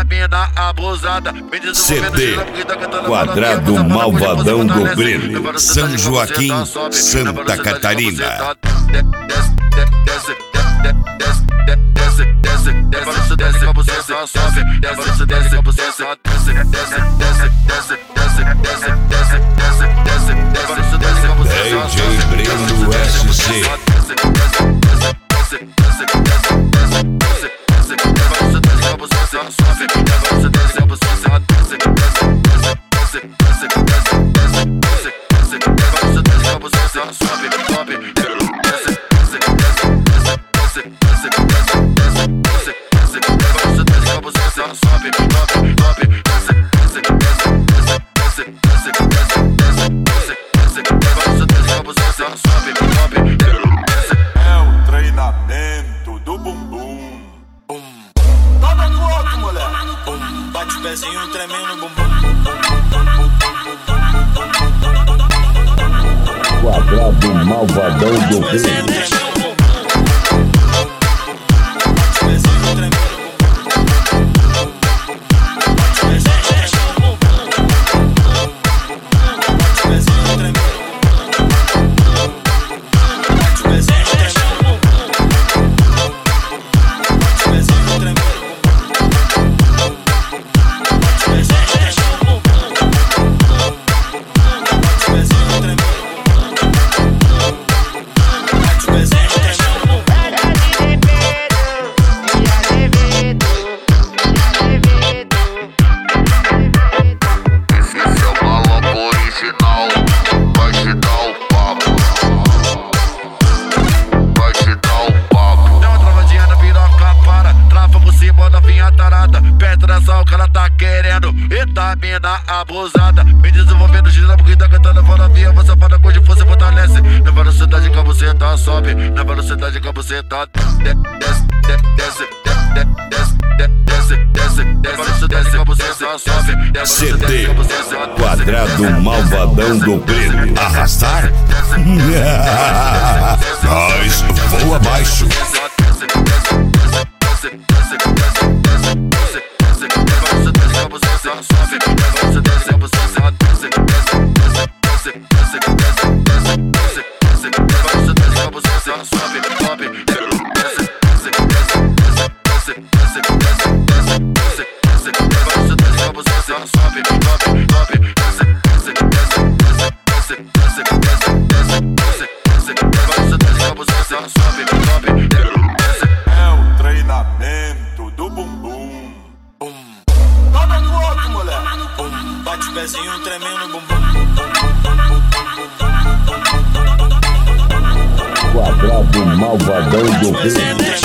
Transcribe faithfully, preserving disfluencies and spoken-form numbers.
mina abusada. C D Quadrado Malvadão do Grêmio, São Joaquim, Santa Catarina. D J Breno S C. É o treinamento do bumbum. Toma no outro, moleque. Bate o pezinho tremendo, bumbum. Quadrado Malvadão do Grêmio. O que ela tá querendo, eita mina abusada. Me desenvolvendo, gira porque tá cantando fora via. Você safada com de força fortalece. Na velocidade que você tá sobe. Na velocidade que você tá desce, desce, desce, desce, desce, desce, desce que você tá sobe. C D Quadrado Malvadão do Grêmio. Arrastar? Nós voa abaixo. É o treinamento do bumbum. Toma no outro, moleque. Bate o pezinho tremendo, bumbum. Quadrado Malvadão do Grêmio.